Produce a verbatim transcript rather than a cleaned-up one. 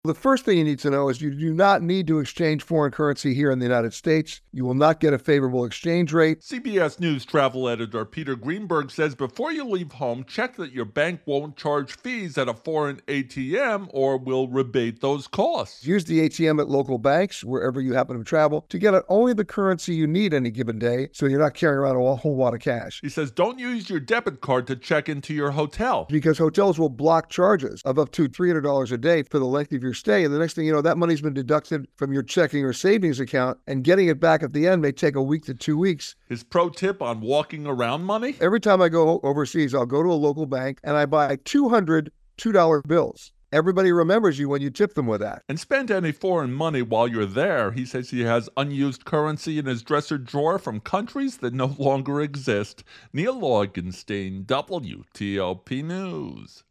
The first thing you need to know is you do not need to exchange foreign currency here in the United States. You will not get a favorable exchange rate. C B S News travel editor Peter Greenberg says before you leave home, check that your bank won't charge fees at a foreign A T M or will rebate those costs. Use the A T M at local banks, wherever you happen to travel, to get only the currency you need any given day, so you're not carrying around a whole lot of cash. He says don't use your debit card to check into your hotel, because hotels will block charges of up to three hundred dollars a day for the length of your stay, and the next thing you know, that money's been deducted from your checking or savings account, and getting it back at the end may take a week to two weeks. His pro tip on walking around money? Every time I go overseas, I'll go to a local bank and I buy two hundred two dollar bills. Everybody remembers you when you tip them with that. And spend any foreign money while you're there. He says he has unused currency in his dresser drawer from countries that no longer exist. Neil Augenstein, W T O P News.